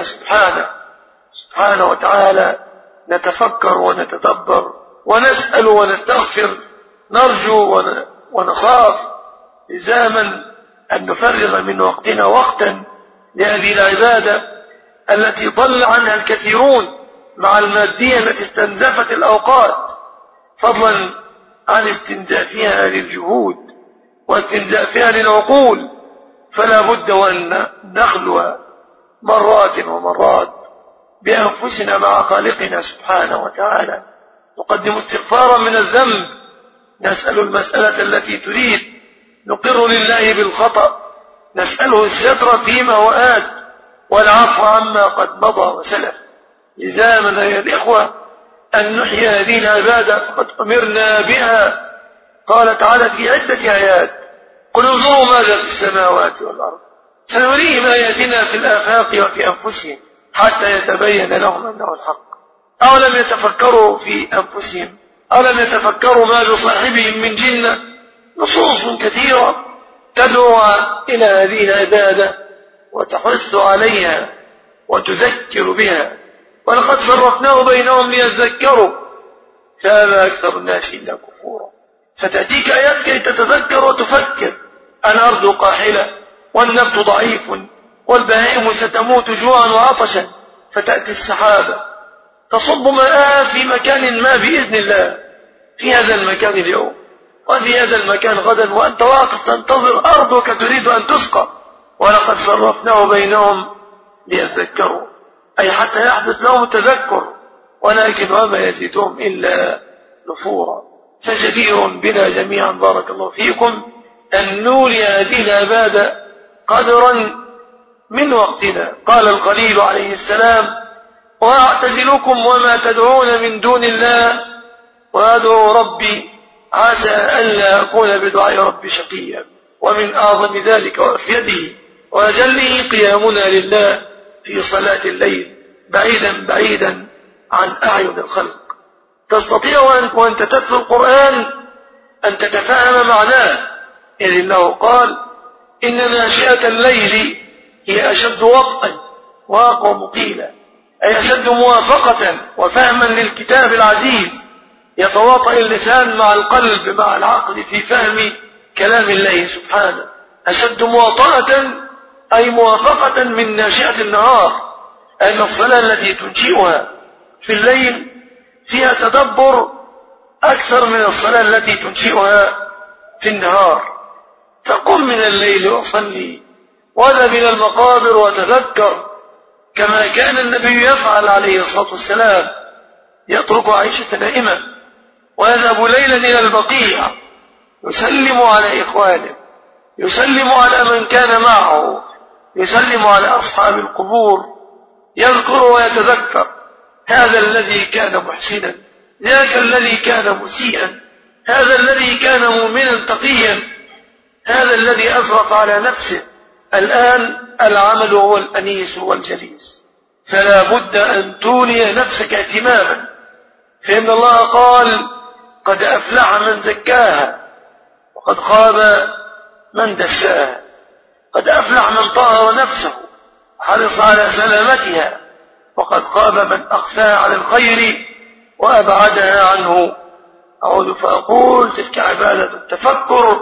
سبحانه وتعالى، نتفكر ونتدبر ونسأل ونستغفر، نرجو ونخاف. لزاما أن نفرغ من وقتنا وقتا لهذه العبادة التي ضل عنها الكثيرون مع المادية التي استنزفت الأوقات، فضلا عن استنزافها للجهود واستنزافها للعقول. فلا بد وأن نخلو مرات ومرات بأنفسنا مع خالقنا سبحانه وتعالى، نقدم استغفارا من الذنب، نسأل المسألة التي تريد، نقر لله بالخطأ، نسأله الستر فيما هو آت والعفو عما قد مضى وسلف. لزامنا يا الإخوة أن نحيي هذه العبادة، فقد أمرنا بها. قال تعالى في عدة آيات: قل انظروا ماذا في السماوات والأرض سنريهم آياتنا في الآفاق وفي أنفسهم حتى يتبين لهم أنه الحق. أولم يتفكروا في أنفسهم؟ أولم يتفكروا ما بصاحبهم من جنة؟ نصوص كثيرة تدعو إلى هذه العبادة وتحث عليها وتذكر بها. ولقد صرفناه بينهم ليذكروا فأبى أكثر الناس إلا كفورا. فتأتيك آيات كي تتذكر وتفكر. الأرض قاحلة والنبت ضعيف والبهائم ستموت جوعا وعطشا، فتأتي السحابة تصب ماءها في مكان ما بإذن الله، في هذا المكان اليوم وفي هذا المكان غدا، وأنت واقف تنتظر أرضك تريد أن تسقى. ولقد صرفناه بينهم ليذكروا، أي حتى يحدث لهم التذكر، ولكن وما يزيدهم إلا نفورا. فجدير بنا جميعا بارك الله فيكم أن نولي هذه العبادة قدرا من وقتنا. قال الخليل عليه السلام: وأعتزلكم وما تدعون من دون الله وأدعو ربي عسى ألا أكون بدعاء ربي شقيا. ومن أعظم ذلك وأفيده وأجله قيامنا لله في صلاة الليل بعيدا عن أعين الخلق. تستطيع وأنت تتلو القرآن أن تتفهم معناه، إذ الله قال: إن ناشئة الليل هي أشد وطئا وأقوم قيلا، أي أشد موافقة وفهما للكتاب العزيز. يتواطأ اللسان مع القلب مع العقل في فهم كلام الله سبحانه. أشد مواطأة أي موافقة من ناشئة النهار، أن الصلاة التي تنشئها في الليل فيها تدبر أكثر من الصلاة التي تنشئها في النهار. فقم من الليل وصلي واذهب إلى المقابر وتذكر، كما كان النبي يفعل عليه الصلاة والسلام، يترك عائشة نائمة ويذهب ليلا إلى البقيع يسلم على إخوانه، يسلم على من كان معه، يسلم على أصحاب القبور، يذكر ويتذكر. هذا الذي كان محسنا، ذاك الذي كان مسيئا، هذا الذي كان مؤمنا تقيا، هذا الذي أسرف على نفسه. الآن العمل هو الأنيس والجليس، فلا بد أن تولي نفسك اهتماما، فإن الله قال: قد أفلح من زكاها وقد خاب من دساها. قد أفلح من طهر نفسه حرص على سلامتها، وقد خاب من أخفاها على الخير وأبعدها عنه. أعود فأقول: تلك عبادة التفكر،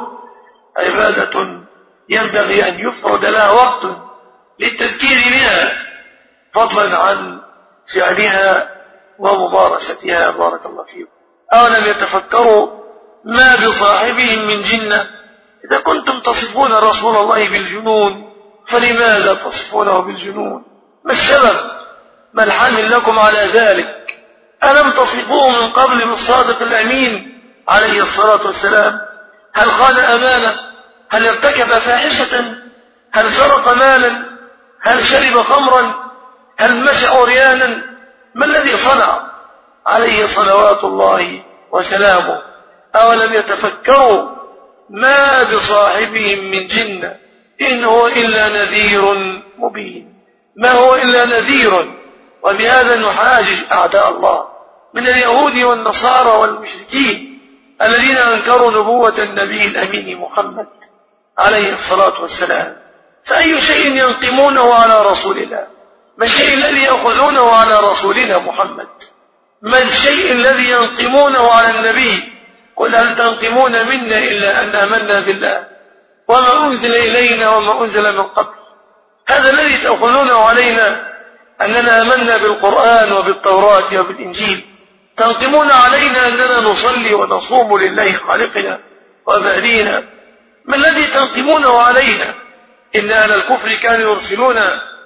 عبادة ينبغي أن يفرد لها وقت للتذكير بها، فضلا عن فعلها وممارستها بارك الله فيكم. أولم يتفكروا ما بصاحبهم من جنة؟ إذا كنتم تصفون رسول الله بالجنون فلماذا تصفونه بالجنون؟ ما السبب؟ ما الحامل لكم على ذلك؟ ألم تصفوه من قبل بالصادق الأمين عليه الصلاة والسلام؟ هل خان أمانة؟ هل ارتكب فاحشة؟ هل سرق مالا؟ هل شرب خمرا؟ هل مشى عريانا؟ ما الذي صنع؟ عليه صلوات الله وسلامه. أولم يتفكروا ما بصاحبهم من جنة إن هو إلا نذير مبين. ما هو إلا نذير. وبهذا نحاجج أعداء الله من اليهود والنصارى والمشركين الذين أنكروا نبوة النبي الأمين محمد عليه الصلاة والسلام. فأي شيء ينقمونه على رسول الله؟ ما الشيء الذي يأخذونه على رسولنا محمد؟ ما الشيء الذي ينقمونه على النبي؟ قل هل تنقمون منا إلا أن آمنا بالله وما أنزل إلينا وما أنزل من قبل. هذا الذي تأخذونه علينا أننا آمنا بالقرآن وبالتوراة وبالإنجيل. تنقمون علينا أننا نصلي ونصوم لله خالقنا وبارينا. ما الذي تنقمونه علينا؟ إن أهل الكفر كانوا يرسلون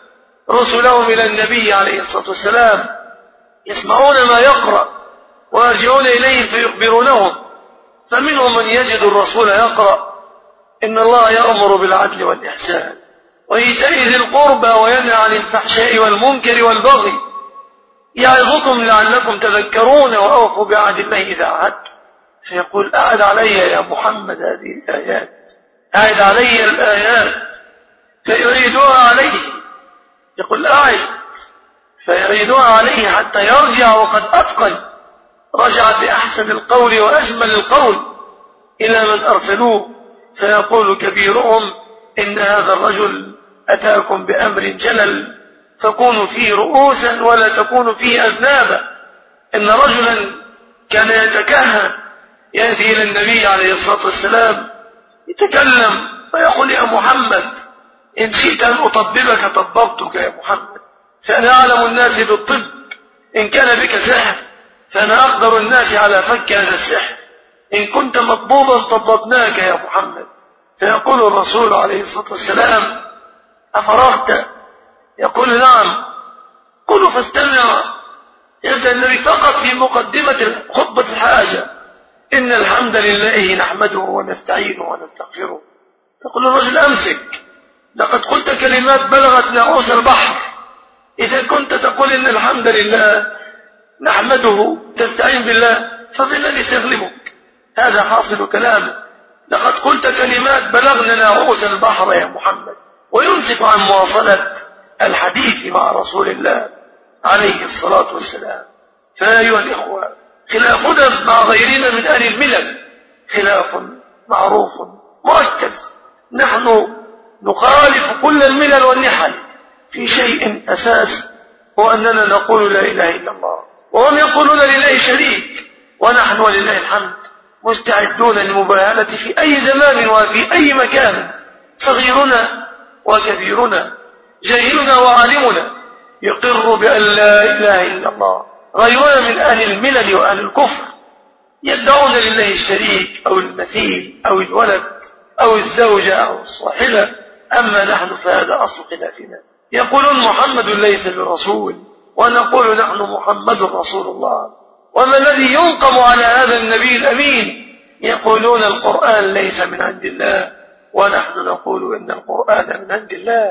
رسلهم إلى النبي عليه الصلاة والسلام يسمعون ما يقرأ ويرجعون إليه فيخبرونهم. فمنهم من يجد الرسول يقرأ إن الله يأمر بالعدل والإحسان وإيتاء ذي القربى وينهى عن الفحشاء والمنكر والبغي يعظكم لعلكم تذكرون وأوفوا بعهد الله إذا عهدتم. فيقول أعد علي يا محمد هذه الآيات، أعد علي الآيات. فيعيدوها عليه. يقول أعد، فيعيدوها عليه حتى يرجع وقد أتقن، رجع بأحسن القول وأجمل القول إلى من أرسلوه. فيقول كبيرهم إن هذا الرجل أتاكم بأمر جلل فكونوا فيه رؤوسا ولا تكونوا فيه أذنابا. إن رجلا كان يتكهن يأتي إلى النبي عليه الصلاة والسلام يتكلم ويقول يا محمد إن شئت أن أطببك طببتك يا محمد، فأنا أعلم الناس بالطب. إن كان بك سحر فأنا أقدر الناس على فك هذا السحر. إن كنت مطبوبا طببناك يا محمد. فيقول الرسول عليه الصلاة والسلام أفرغت؟ يقول نعم. قلوا فاستمع. يبدأ النبي فقط في مقدمة خطبة الحاجة إن الحمد لله نحمده ونستعينه ونستغفره. يقول الرجل أمسك، لقد قلت كلمات بلغت نعوس البحر. إذا كنت تقول إن الحمد لله نحمده تستعين بالله فبالذي سيغلبك. هذا حاصل كلامه. لقد قلت كلمات بلغنا نعوس البحر يا محمد. ويمسك عن مواصلة الحديث مع رسول الله عليه الصلاة والسلام. فأيها الإخوة خلافنا مع غيرنا من أهل الملل خلاف معروف مركز. نحن نخالف كل الملل والنحل في شيء أساس، هو أننا نقول لا إله إلا الله وهم يقولون لله شريك. ونحن ولله الحمد مستعدون للمباهلة في أي زمان وفي أي مكان. صغيرنا وكبيرنا جاهلنا وعالمنا يقر بأن لا إله إلا الله. غيرنا من أهل الملل وأهل الكفر يدعون لله الشريك أو المثيل أو الولد أو الزوجة أو الصاحبة. أما نحن فهذا أصل خلافنا. يقولون محمد ليس برسول ونقول نحن محمد رسول الله. وما الذي ينقم على هذا النبي الأمين؟ يقولون القرآن ليس من عند الله ونحن نقول إن القرآن من عند الله.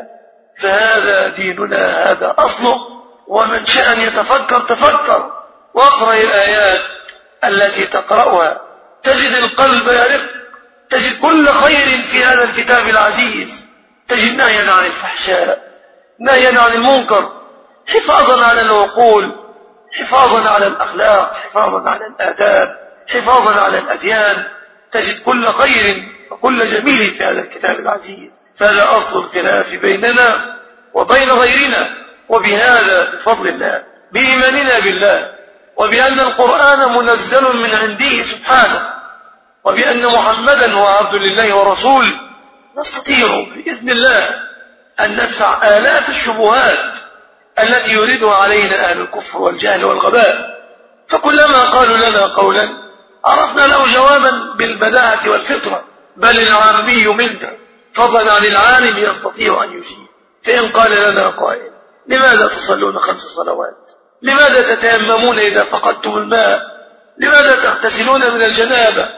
فهذا ديننا، هذا أصله. ومن شاء أن يتفكر تفكر واقرأ الآيات التي تقرأها تجد القلب يرق، تجد كل خير في هذا الكتاب العزيز. تجد نهيا عن الفحشاء، نهيا عن المنكر، حفاظا على العقول، حفاظا على الأخلاق، حفاظا على الآداب، حفاظا على الأديان. تجد كل خير وكل جميل في هذا الكتاب العزيز. فهذا أصل الخلاف بيننا وبين غيرنا. وبهذا بفضل الله بإيماننا بالله وبأن القرآن منزل من عنده سبحانه وبأن محمدا هو عبد لله ورسول نستطيع بإذن الله أن ندفع آلاف الشبهات التي يريدها علينا أهل الكفر والجهل والغباء. فكلما قالوا لنا قولا عرفنا له جوابا بالبداهة والفطرة. بل العامي منا فضلا عن العالم يستطيع أن يجيب. فإن قال لنا قائل لماذا تصلون 5 صلوات؟ لماذا تتيممون إذا فقدتم الماء؟ لماذا تغتسلون من الجنابة؟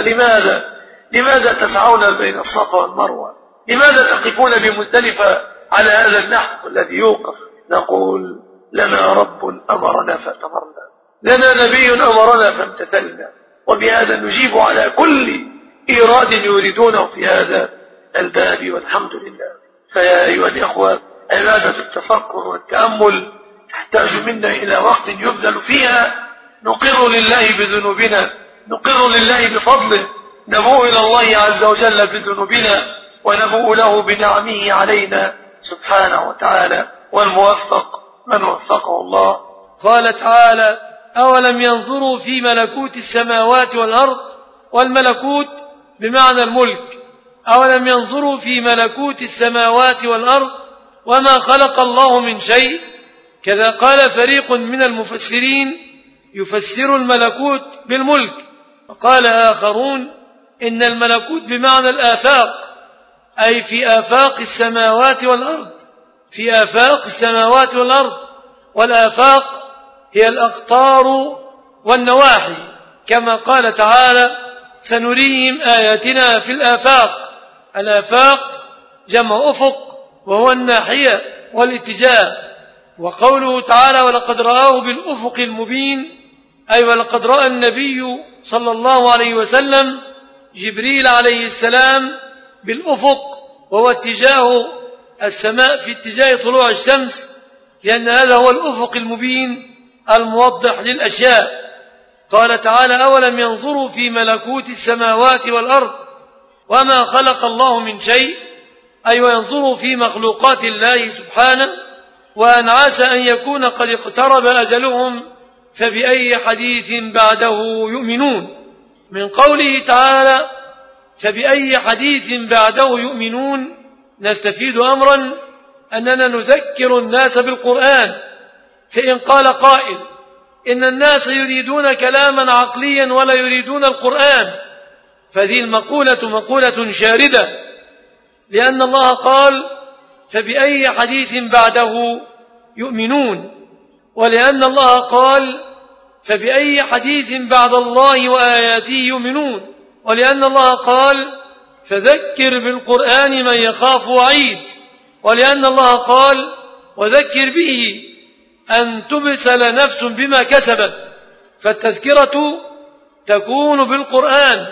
لماذا تسعون بين الصفا والمروة؟ لماذا تقفون بمزدلفة على هذا النحو الذي يوقف نقول لنا رب أمرنا فأمرنا، لنا نبي أمرنا فامتثلنا. وبهذا نجيب على كل إيراد يريدونه في هذا الباب، والحمد لله. فيا أيها الإخوة، عبادة التفكر والتأمل تحتاج منا إلى وقت يبذل فيها نقر لله بذنوبنا، نقر لله بفضله، نبوء إلى الله عز وجل بذنوبنا، ونبوء له بنعمه علينا سبحانه وتعالى. والموفق من وفقه الله. قال تعالى: أولم ينظروا في ملكوت السماوات والأرض، والملكوت بمعنى الملك. أولم ينظروا في ملكوت السماوات والأرض وما خلق الله من شيء. كذا قال فريق من المفسرين يفسر الملكوت بالملك، وقال آخرون إن الملكوت بمعنى الآفاق، أي في آفاق السماوات والأرض، في آفاق السماوات والأرض. والآفاق هي الأقطار والنواحي، كما قال تعالى: سنريهم آياتنا في الآفاق. الآفاق جمع أفق، وهو الناحية والاتجاه. وقوله تعالى: ولقد رآه بالأفق المبين، أي ولقد رأى النبي صلى الله عليه وسلم جبريل عليه السلام بالأفق، وهو اتجاه السماء في اتجاه طلوع الشمس، لأن هذا هو الأفق المبين الموضح للأشياء. قال تعالى: أولم ينظروا في ملكوت السماوات والأرض وما خلق الله من شيء، أي وينظروا في مخلوقات الله سبحانه، وأن عسى أن يكون قد اقترب أجلهم فبأي حديث بعده يؤمنون. من قوله تعالى: فبأي حديث بعده يؤمنون، نستفيد أمرا أننا نذكر الناس بالقرآن. فإن قال قائل إن الناس يريدون كلاما عقليا ولا يريدون القرآن، فهذه المقولة مقولة شاردة، لأن الله قال: فبأي حديث بعده يؤمنون، ولأن الله قال: فبأي حديث بعد الله وآياته يؤمنون، ولأن الله قال: فذكر بالقرآن من يخاف وعيد، ولأن الله قال: وذكر به أن تبسل نفس بما كسبت. فالتذكرة تكون بالقرآن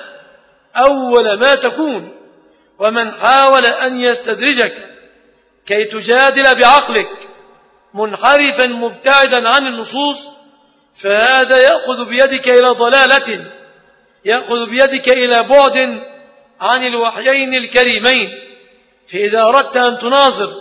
أول ما تكون. ومن حاول أن يستدرجك كي تجادل بعقلك منحرفا مبتعدا عن النصوص، فهذا يأخذ بيدك إلى ضلالة، يأخذ بيدك إلى بعد عن الوحيين الكريمين. فإذا أردت أن تناظر،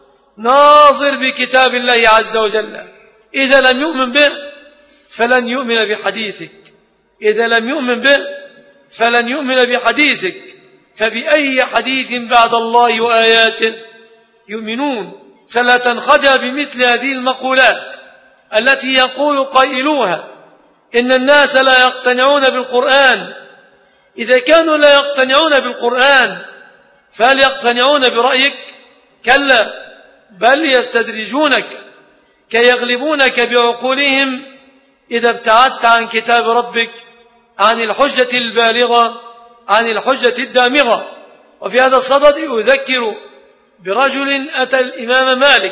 ناظر بكتاب الله عز وجل. إذا لم يؤمن به فلن يؤمن بحديثك، إذا لم يؤمن به فلن يؤمن بحديثك. فبأي حديث بعد الله وآياته يؤمنون. فلا تنخدع بمثل هذه المقولات التي يقول قائلوها إن الناس لا يقتنعون بالقرآن. إذا كانوا لا يقتنعون بالقرآن فهل يقتنعون برأيك؟ كلا، بل يستدرجونك كي يغلبونك بعقولهم إذا ابتعدت عن كتاب ربك، عن الحجة البالغة، عن الحجة الدامغة. وفي هذا الصدد أذكر برجل أتى الإمام مالك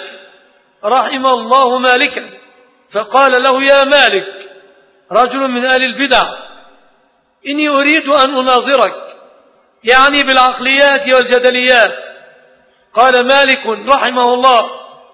رحم الله مالكا، فقال له: يا مالك، رجل من أهل البدع، إني أريد أن أناظرك، يعني بالعقليات والجدليات. قال مالك رحمه الله: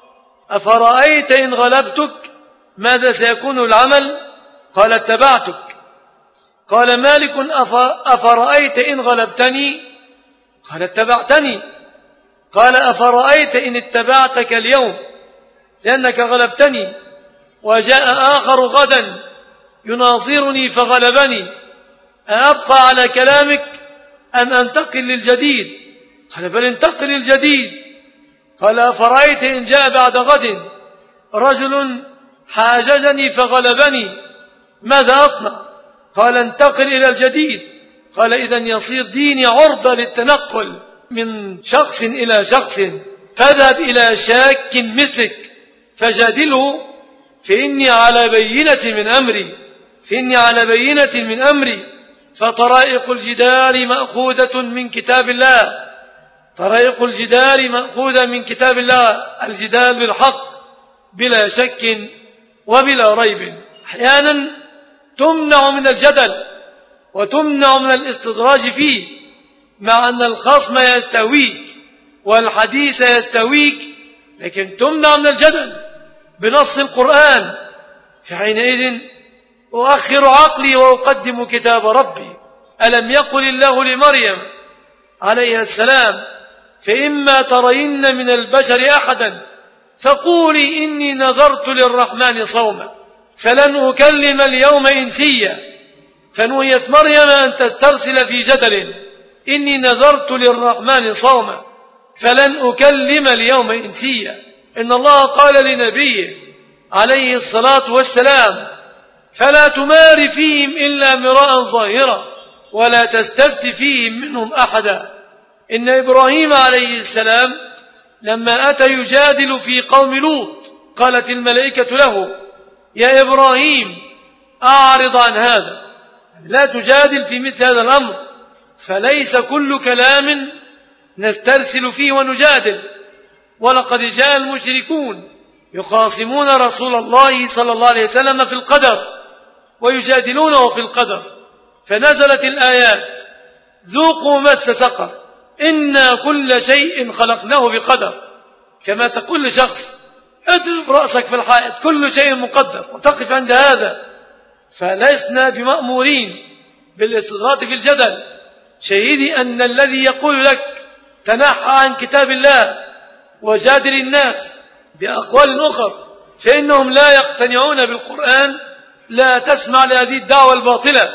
أفرأيت إن غلبتك ماذا سيكون العمل؟ قال: اتبعتك. قال مالك: أفرأيت إن غلبتني؟ قال: اتبعتني. قال: أفرأيت إن اتبعتك اليوم لأنك غلبتني، وجاء آخر غدا يناظرني فغلبني، أبقى على كلامك أم أنتقل للجديد؟ قال: بل انتقل للجديد. قال: أفرأيت إن جاء بعد غد رجل حاججني فغلبني ماذا أصنع؟ قال: انتقل إلى الجديد. قال: إذن يصير ديني عرضة للتنقل من شخص إلى شخص، فاذهب إلى شاك مثلك فجادله، فإني على بينة من أمري، فإني على بينة من أمري. فطرائق الجدال مأخوذة من كتاب الله، طريق الجدال مأخوذة من كتاب الله، الجدال بالحق بلا شك وبلا ريب. أحيانا تمنع من الجدل وتمنع من الاستدراج فيه، مع أن الخصم يستهويك والحديث يستهويك، لكن تمنع من الجدل بنص القرآن. فحينئذ أؤخر عقلي وأقدم كتاب ربي. ألم يقل الله لمريم عليها السلام: فإما ترين من البشر أحدا فقولي إني نذرت للرحمن صوما فلن أكلم اليوم إنسيا. فنهيت مريم أن تسترسل في جدل: إني نذرت للرحمن صوما فلن أكلم اليوم إنسيا. إن الله قال لنبيه عليه الصلاة والسلام: فلا تمار فيهم إلا مراء ظاهرا ولا تستفت فيهم منهم أحدا. إن إبراهيم عليه السلام لما أتى يجادل في قوم لوط قالت الملائكة له: يا إبراهيم أعرض عن هذا، لا تجادل في مثل هذا الأمر، فليس كل كلام نسترسل فيه ونجادل. ولقد جاء المشركون يخاصمون رسول الله صلى الله عليه وسلم في القدر ويجادلونه في القدر، فنزلت الآيات: ذوقوا مس سقر إنا كل شيء خلقناه بقدر. كما تقول لشخص: اضرب رأسك في الحائط، كل شيء مقدر، وتقف عند هذا. فلسنا بمأمورين بالاستدراك في الجدل. شهدي أن الذي يقول لك تنحى عن كتاب الله وجادل الناس بأقوال أخرى فإنهم لا يقتنعون بالقرآن، لا تسمع لهذه الدعوة الباطلة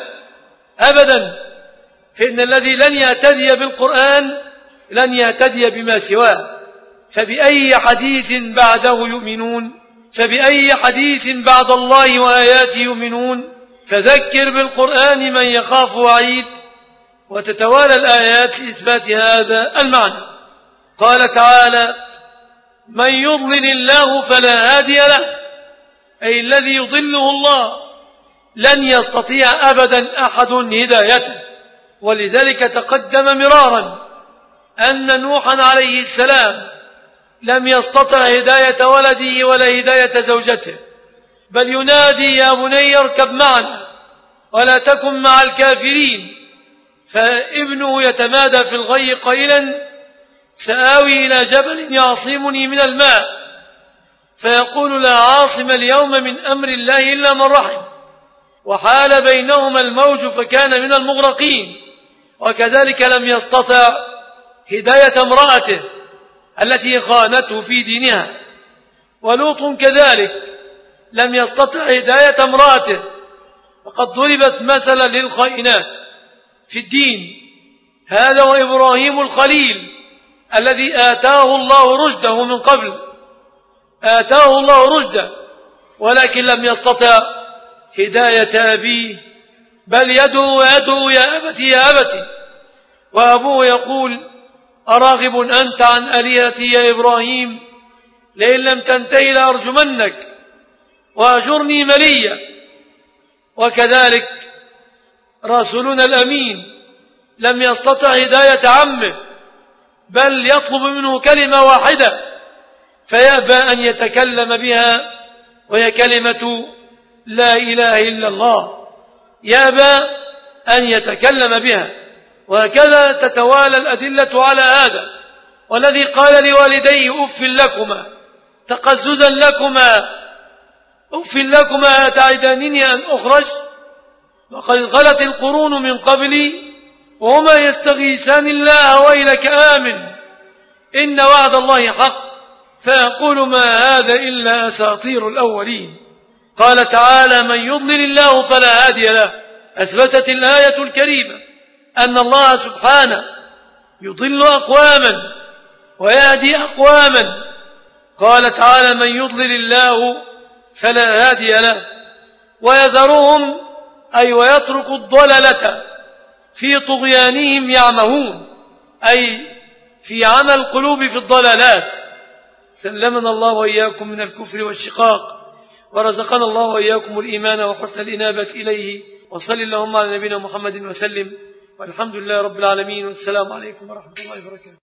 أبدا. فإن الذي لن يهتدي بالقرآن لن يهتدي بما سواه. فبأي حديث بعده يؤمنون؟ فبأي حديث بعد الله وآياته يؤمنون؟ فذكر بالقرآن من يخاف وعيد. وتتوالى الآيات لإثبات هذا المعنى. قال تعالى: من يضلل الله فلا هادي له، أي الذي يضله الله لن يستطيع أبدا أحد هدايته. ولذلك تقدم مرارا أن نوحا عليه السلام لم يستطع هداية ولده ولا هداية زوجته، بل ينادي: يا بني اركب معنا ولا تكن مع الكافرين. فابنه يتمادى في الغي قائلا: سآوي إلى جبل يعصمني من الماء. فيقول: لا عاصم اليوم من أمر الله إلا من رحم. وحال بينهما الموج فكان من المغرقين. وكذلك لم يستطع هداية امرأته التي خانته في دينها. ولوط كذلك لم يستطع هداية امرأته، وقد ضربت مثلا للخائنات في الدين. هذا وإبراهيم الخليل الذي آتاه الله رشده من قبل، آتاه الله رشده، ولكن لم يستطع هداية أبيه، بل يدعو يا أبتي يا أبتي، وأبوه يقول: أراغب أنت عن آلهتي يا إبراهيم؟ لئن لم تنتهي لأرجمنك وأجرني مليا. وكذلك رسولنا الأمين لم يستطع هداية عمه، بل يطلب منه كلمة واحدة فيأبى أن يتكلم بها، وهي كلمة لا إله إلا الله، يأبى أن يتكلم بها. وهكذا تتوالى الأدلة على هذا. والذي قال لوالديه: أف لكما، تقززا لكما، أف لكما أتعدانني أن أخرج؟ وقد خلت القرون من قبلي وهما يستغيثان الله ويلك آمن إن وعد الله حق. فيقول: ما هذا إلا أساطير الأولين. قال تعالى: من يضلل الله فلا هادي له. أثبتت الآية الكريمة أن الله سبحانه يضل أقواما ويهدي أقواما. قال تعالى: من يضلل الله فلا هادي له، ويذرهم أي ويترك الضلالة في طغيانهم يعمهون، أي في عمى القلوب في الضلالات. سلمنا الله وإياكم من الكفر والشقاق، ورزقنا الله وإياكم الإيمان وحسن الإنابة إليه. وصل اللهم على نبينا محمد وسلم، والحمد لله رب العالمين، والسلام عليكم ورحمة الله وبركاته.